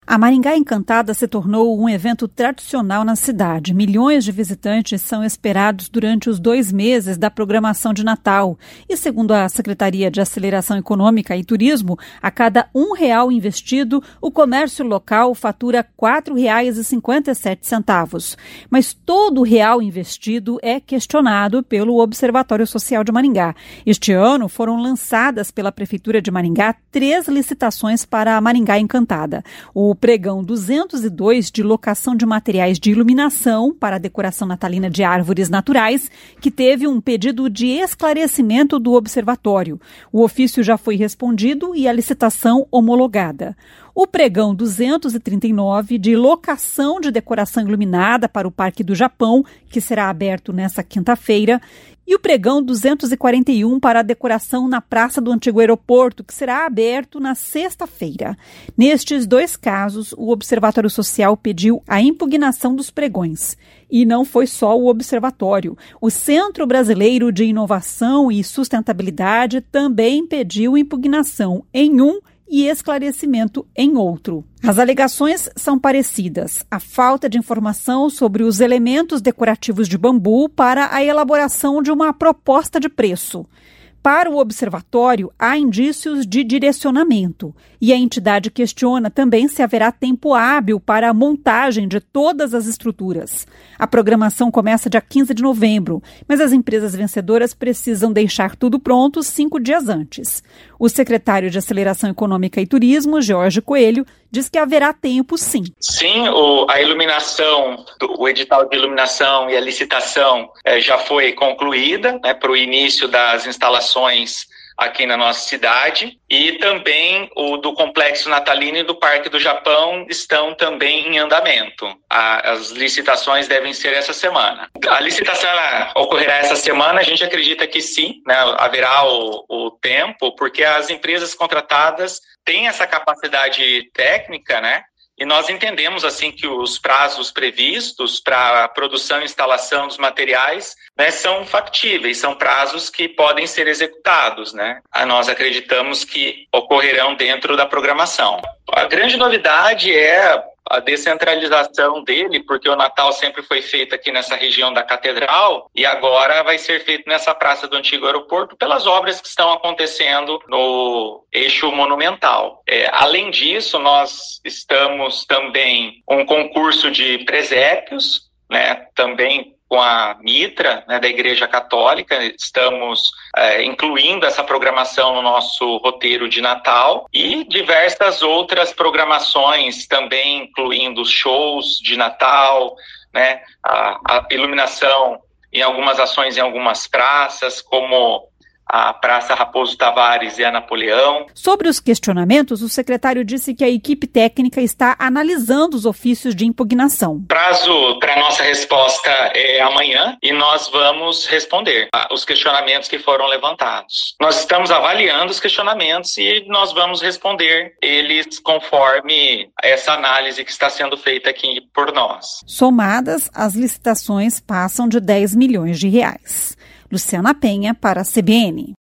A Maringá Encantada se tornou um evento tradicional na cidade. Milhões de visitantes são esperados durante os 2 meses da programação de Natal. E, segundo a Secretaria de Aceleração Econômica e Turismo, a cada R$1 investido, o comércio local fatura R$ 4,57. Mas todo real investido é questionado pelo Observatório Social de Maringá. Este ano foram lançadas pela Prefeitura de Maringá 3 licitações para a Maringá Encantada. O pregão 202 de locação de materiais de iluminação para a decoração natalina de árvores naturais, que teve um pedido de esclarecimento do observatório. O ofício já foi respondido e a licitação homologada. O pregão 239 de locação de decoração iluminada para o Parque do Japão, que será aberto nesta quinta-feira, e o pregão 241 para a decoração na Praça do Antigo Aeroporto, que será aberto na sexta-feira. Nestes 2 casos, o Observatório Social pediu a impugnação dos pregões. E não foi só o Observatório. O Centro Brasileiro de Inovação e Sustentabilidade também pediu impugnação em um e esclarecimento em outro. As alegações são parecidas. A falta de informação sobre os elementos decorativos de bambu para a elaboração de uma proposta de preço. Para o observatório, há indícios de direcionamento e a entidade questiona também se haverá tempo hábil para a montagem de todas as estruturas. A programação começa dia 15 de novembro, mas as empresas vencedoras precisam deixar tudo pronto 5 dias antes. O secretário de Aceleração Econômica e Turismo, Jorge Coelho, diz que haverá tempo, sim. Sim, a iluminação, o edital de iluminação e a licitação já foi concluída, para o início das instalações aqui na nossa cidade, e também o do Complexo Natalino e do Parque do Japão estão também em andamento. As licitações devem ser essa semana. A licitação ocorrerá essa semana, a gente acredita que sim, haverá o tempo, porque as empresas contratadas têm essa capacidade técnica, e nós entendemos assim que os prazos previstos para a produção e instalação dos materiais são factíveis, são prazos que podem ser executados. Nós acreditamos que ocorrerão dentro da programação. A grande novidade é a descentralização dele, porque o Natal sempre foi feito aqui nessa região da Catedral e agora vai ser feito nessa Praça do Antigo Aeroporto pelas obras que estão acontecendo no eixo monumental. Além disso, nós estamos também com um concurso de presépios, também com a Mitra, da Igreja Católica, estamos incluindo essa programação no nosso roteiro de Natal e diversas outras programações também, incluindo shows de Natal, a iluminação em algumas ações em algumas praças, como a Praça Raposo Tavares e a Napoleão. Sobre os questionamentos, o secretário disse que a equipe técnica está analisando os ofícios de impugnação. O prazo para a nossa resposta é amanhã e nós vamos responder os questionamentos que foram levantados. Nós estamos avaliando os questionamentos e nós vamos responder eles conforme essa análise que está sendo feita aqui por nós. Somadas, as licitações passam de R$10 milhões. Luciana Penha para a CBN.